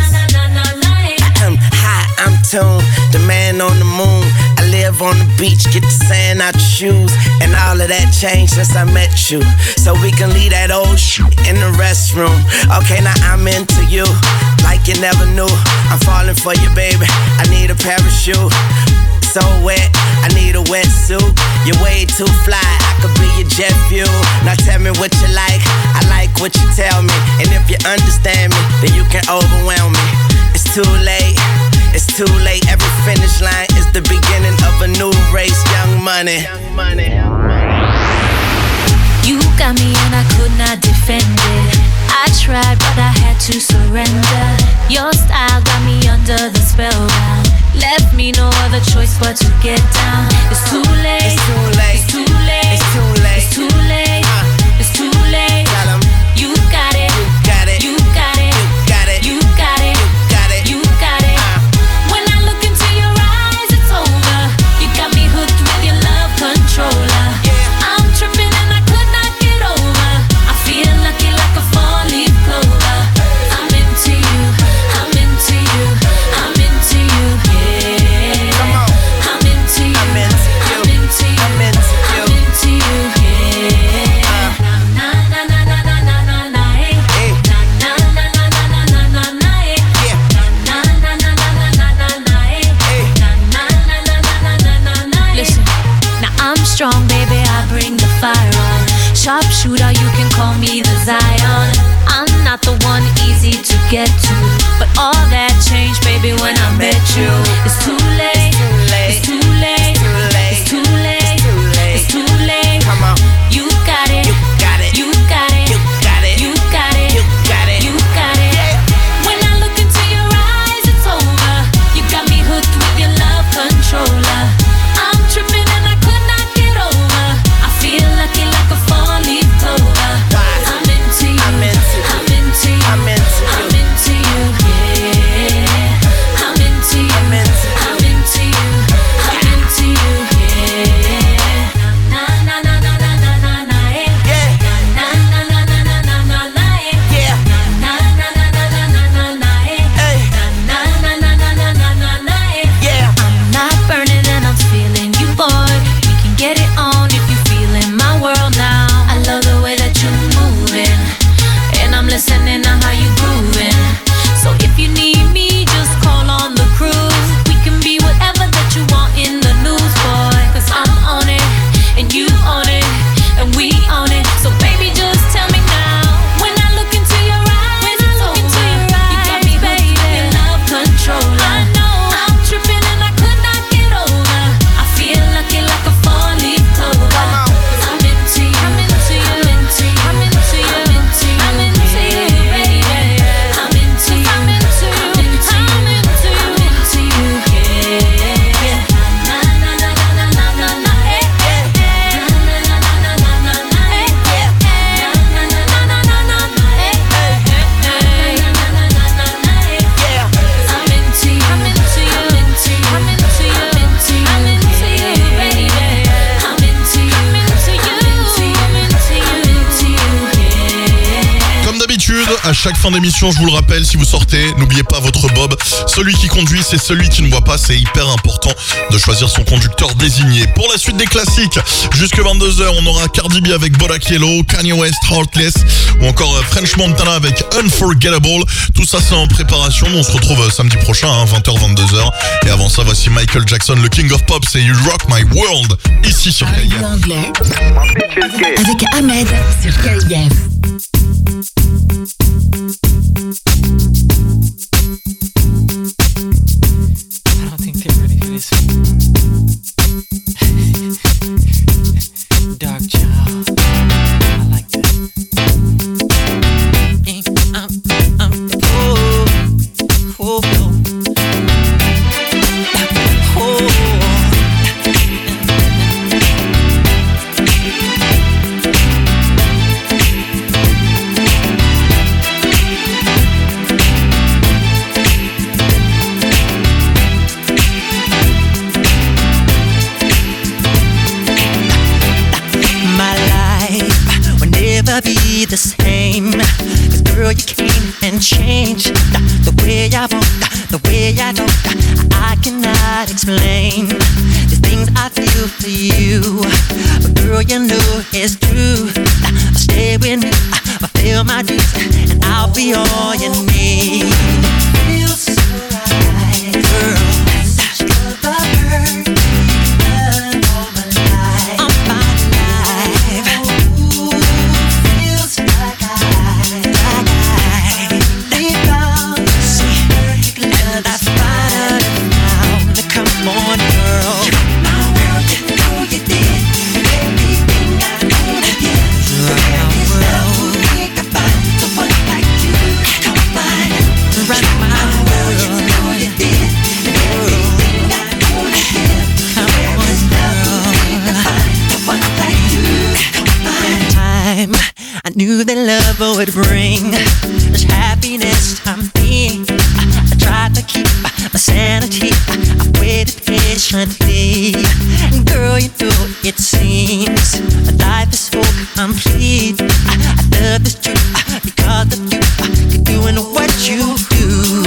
Hi, I'm Tune, the man on the moon. I live on the beach, get the sand out your shoes. And all of that changed since I met you. So we can leave that old shit in the restroom. Okay, now I'm into you, like you never knew. I'm falling for you, baby, I need a parachute. So wet, I need a wetsuit. You're way too fly, I could be your jet fuel. Now tell me what you like, I like what you tell me. And if you understand me, then you can overwhelm me. It's too late, it's too late. Every finish line is the beginning of a new race. Young Money. You got me and I could not defend it. I tried but I had to surrender. Your style got me under the spellbound. Left me no other choice but to get down. It's too late, it's too late, it's too late, it's too late, it's too late, it's too late. You got it, you got it, you got it, you got it, you got it, you got it, you got it. When I look into your eyes, it's over. You got me hooked with your love controller. I'm tripping and I could not get over. I feel lucky like a four-leaf clover. I'm into you, I'm into you, I'm into you, yeah. Come on. I'm into you, I'm into you, I'm into you, I'm into you, yeah. Na na na na na na na na, hey. Na na na na na na na na na, hey. Na na na na na na na na, hey. Na na na na na na na na. Listen, now I'm strong, baby. I bring the fire on. Sharpshooter, you can call me the Zion. I'm not the one easy to get to, but all that changed, baby, when I met you. It's too late, it's too late, it's too late, it's too late. Come on, you got it, you got it, you got it, you got it, you got it, you got it, you got it. When I look into your eyes, it's over. You got me hooked with your love controller. I'm tripping and I could not get over. I feel lucky like a four-leaf clover. I'm into you, I'm into you, I'm into you, I'm into you, yeah. I'm into you, I'm into you, I'm into you, I'm d'habitude, à chaque fin d'émission, je vous le rappelle, si vous sortez, n'oubliez pas votre bob. Celui qui conduit, c'est celui qui ne voit pas. C'est hyper important de choisir son conducteur désigné. Pour la suite des classiques, jusque 22h, on aura Cardi B avec Bodak Yellow, Kanye West, Heartless, ou encore French Montana avec Unforgettable. Tout ça, c'est en préparation. On se retrouve samedi prochain, 20h, 22h. Et avant ça, voici Michael Jackson, le King of Pop, c'est You Rock My World, ici sur KIF. Anglais avec Ahmed sur KIF. I don't think they're ready for this. Dark child, I like that. Be the same, 'cause girl, you came and changed the way I walk, the way I talk. I cannot explain the things I feel for you, but girl, you know it's true. Stay with me, fulfill my dreams, and I'll be all you need. Feels so right, girl. I knew that love would bring such happiness to me. I tried to keep my sanity, I waited patiently. And girl, you know it seems life is so complete. I love this truth because of you. You're doing what you do.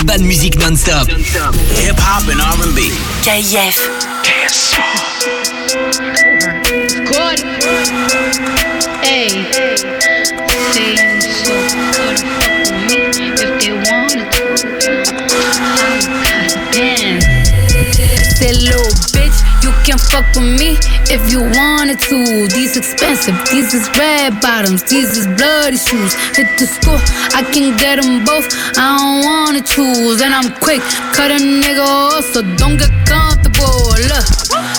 Urban Music Non-Stop. Hip Hop and R&B. KIF. Good. Hey. Saying so couldn't fuck with me if they wanted to. Damn. Say little bitch, you can fuck with me if you wanted to. These expensive, these is red bottoms, these is bloody shoes. Hit the school, I can get them both, I don't wanna choose. And I'm quick, cut a nigga off, so don't get comfortable. Look,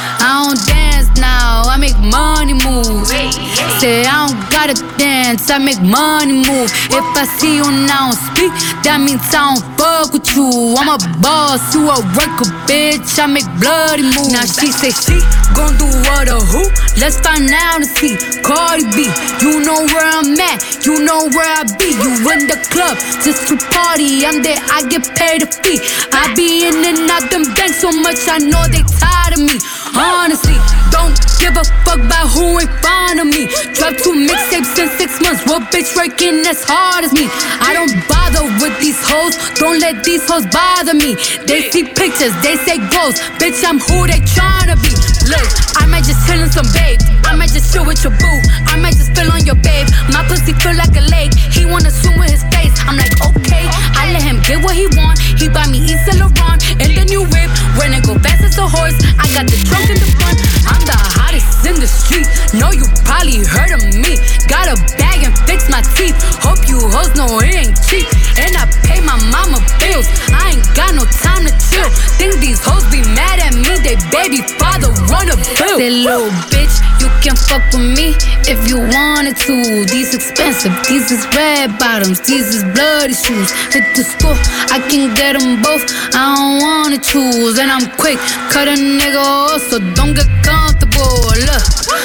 I don't dance now, I make money move. Say I don't gotta dance, I make money move. If I see you now speak, that means I don't fuck with you. I'm a boss, you a worker, bitch, I make bloody moves. Now she say she gon' do what or who? Let's find out and see. Cardi B, you know where I'm at, you know where I be. You in the club just to party, I'm there, I get paid a fee. I be in and out them banks so much, I know they tired of me. Honestly, don't give a fuck about who ain't fond of me. Dropped 2 mixtapes in 6 months, what bitch working as hard as me? I don't bother with these hoes, don't let these hoes bother me. They see pictures, they say goals, bitch I'm who they tryna be. Look, I might just chill in some babe, I might just chill with your boo, I might just spill on your babe. My pussy feel like a lake, he wanna swim with his face. I'm like okay, I let him get what he want. He buy me East Saint Laurent and the new whip. When it go fast as a horse, I got the trunk in the front. I'm the hottest in the street, know you probably heard of me. Got a bag and fix my teeth, hope you hoes know it ain't cheap. And I pay my mama bills, I ain't got no time to chill. Think these hoes be mad at me, they baby father run a bill. Say little bitch, you can fuck with me if you wanted to. These expensive, these is red bottoms, these is bloody shoes. Hit the school, I can get them both, I don't wanna choose. And I'm quick, cut a nigga off, so don't get comfortable. Look,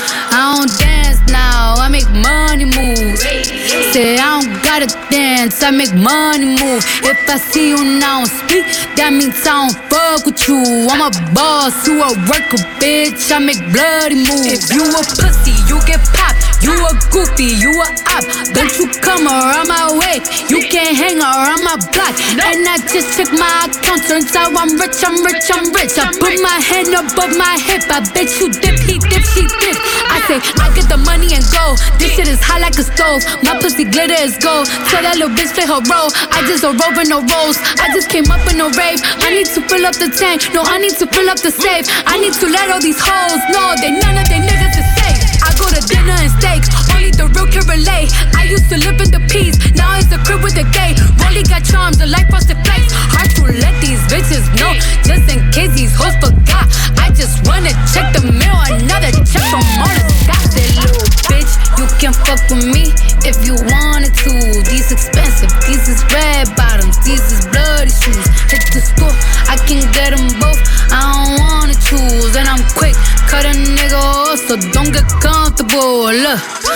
I don't dance now, I make money move. Say I don't gotta dance, I make money move. If I see you now speak, that means I don't fuck with you. I'm a boss, you a worker, bitch, I make bloody moves. If you a pussy, you get popped. You a goofy, you a op. Don't you come around my way, you can't hang around my block. And I just check my account, turns out I'm rich, I'm rich, I'm rich. I put my hand above my hip, I bet you dip, he dip, she dip. I say, I get the money and go, this shit is hot like a stove. My pussy glitter is gold, tell that little bitch play her role. I just don't roll with no rolls, I just came up in a rave. I need to fill up the tank, no I need to fill up the safe. I need to let all these hoes know that none of they niggas is safe. I go to dinner and steaks, only the real can relate. I used to live in the peas, now it's the crib with the gay. Rolly got charms, the life was the place. Hard to let these bitches know, just in case these hoes forgot. I just wanna check the mail, another check from all the Scott. That little bitch, you can fuck with me if you wanted to. These expensive, these is red bottoms, these is bloody shoes. Hit the school, I can get them both, I don't wanna choose. And I'm quick, cut a nigga off, so don't get comfortable. Look,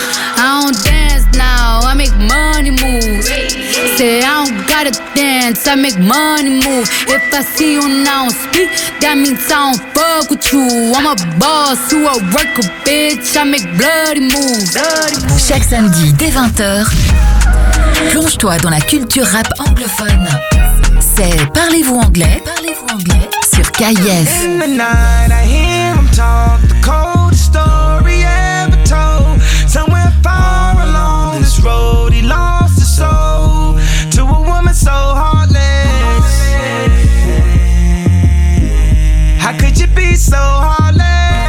I don't dance now, I make money move. Say I don't gotta dance, I make money move. If I see you now speak, that means I don't fuck with you. I'm a boss, you a worker, bitch, I make bloody moves. Chaque samedi dès 20h, plonge-toi dans la culture rap anglophone. C'est Parlez-vous anglais, sur KIF. In the night I hear him talk, the coldest story ever told. Somewhere far along this road he lost his soul to a woman so heartless. How could you be so heartless?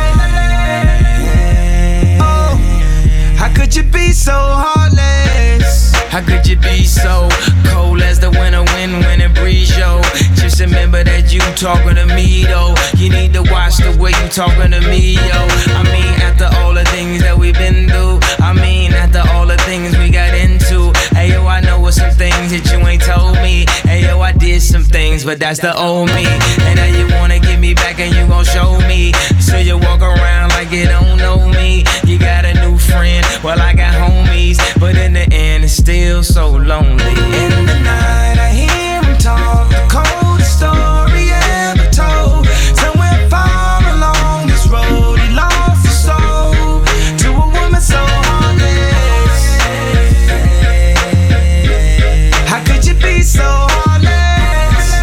Oh, how could you be so heartless? How could you be so cold as the winter wind when it breeze, yo? Just remember that you talking to me, though. You need to watch the way you talking to me, yo. I mean, after all the things that we've been through, I mean, after all the things we got into. Hey, yo, I know some things that you ain't told me. Hey, yo, I did some things, but that's the old me. And now you wanna get me back and you gon' show me. So you walk around like you don't know me. You got a new friend, well, I got homies. But in the end, it's still so lonely. In the night I hear him talk, the coldest story ever told. Somewhere far along this road he lost his soul to a woman so heartless. How could you be so heartless?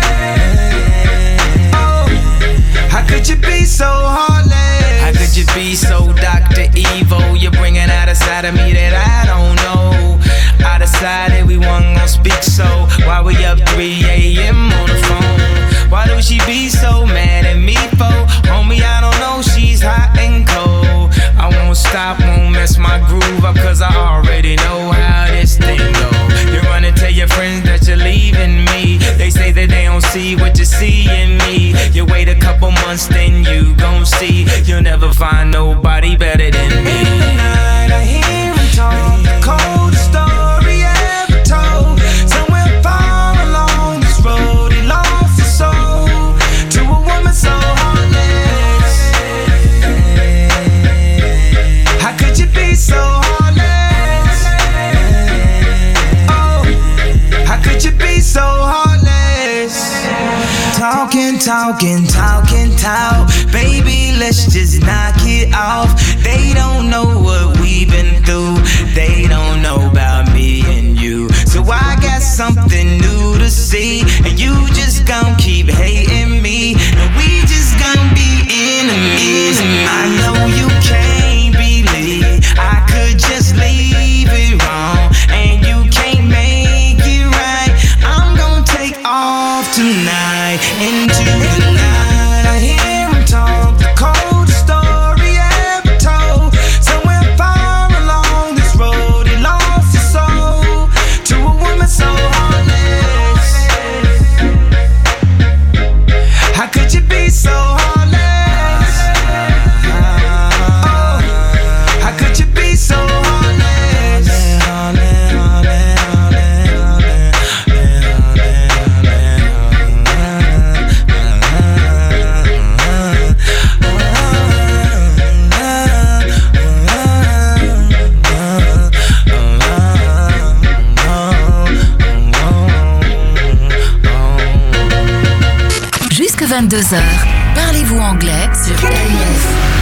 know you're bringing out a side of me that I don't know. I decided we weren't gonna speak, so why we up 3 a.m. on the phone? Why do she be so mad at me for? Homie, I don't know, she's hot and cold. I won't stop, won't mess my groove up, cause I already know how this thing go. You run and tell your friends that you're leaving me. They say that they don't see what you see in me. You wait a couple months, then you gon' see. You'll never find nobody better than me. In the night, I hear him talk, the coldest story ever told. Somewhere far along this road, he lost his soul to a woman so heartless. How could you be so heartless? Oh, how could you be so heartless? Talking, talking, talking, talk. Baby, let's just knock it off. They don't know what we've been through. They don't know about me and you. So I got something new to see. And you just gon' keep hating me. And we just gon' be enemies. I know you can't believe I could just leave it wrong. And you can't make it right. I'm gon' take off tonight into the night. I hear him talk, the coldest story ever told. Somewhere far along this road, he lost his soul to a woman so heartless. How could you be so heartless? Oh, how could you be so heartless? Jusque 22h, parlez-vous anglais sur KIF.